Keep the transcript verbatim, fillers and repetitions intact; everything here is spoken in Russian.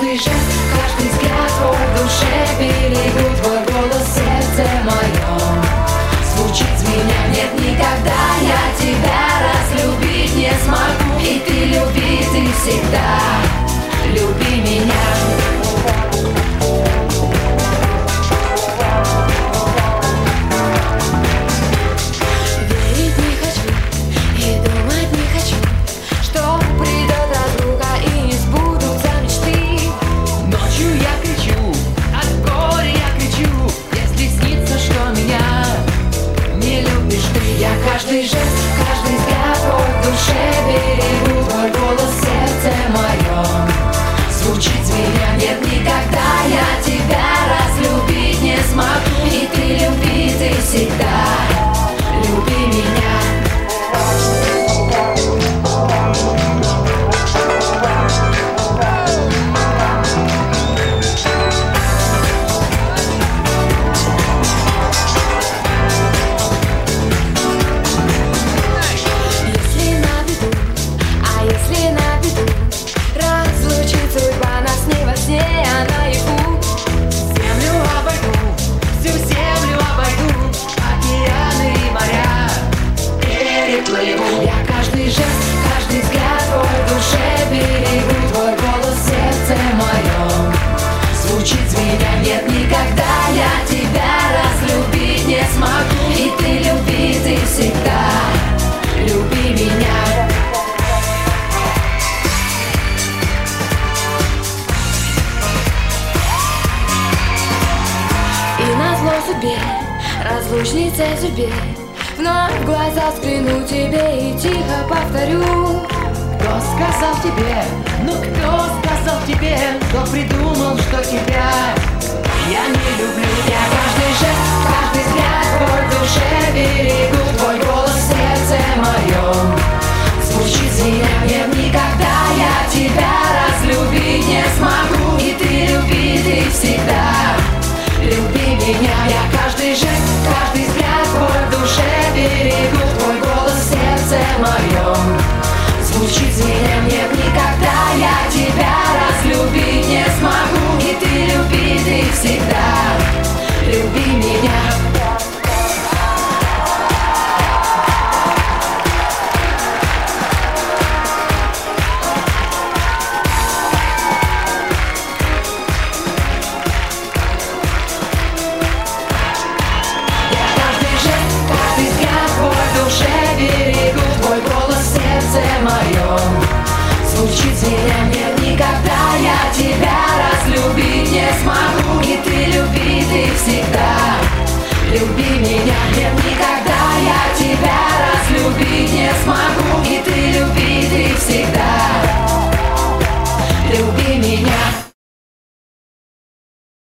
каждый жест, каждый взгляд твой в душе берегу. Твой голос в сердце моем звучит, звеня. Нет, никогда я тебя разлюбить не смогу. И ты люби, ты всегда люби меня. Каждый жест, каждый взгляд твой в душе берегу. Твой голос в сердце моем звучит, звеня. Нет, никогда я тебя разлюбить не смогу. И ты люби, ты всегда люби меня. Я каждый жест, каждый взгляд твой в душе берегу. Твой голос в сердце моем звучит, звеня. Нет, никогда я тебя разлюбить не смогу. И ты люби, ты всегда люби меня. И назло судьбе, разлучнице судьбе, вновь в глаза взгляну тебе и тихо повторю: кто сказал тебе, ну кто сказал тебе, кто придумал, что тебя я не люблю. Я каждый жест, каждый взгляд твой в душе берегу. Твой голос в сердце моем звучит, звеня. Нет, никогда я тебя разлюбить не смогу. И ты люби, ты всегда люби меня. Я каждый жест, каждый взгляд твой в душе берегу. Твой голос в сердце моем звучит, звеня. Нет, никогда я тебя разлюбить не смогу. И ты люби, ты всегда люби меня. Моем звучит, звеня. Нет, никогда я тебя разлюбить не смогу. И ты люби, ты всегда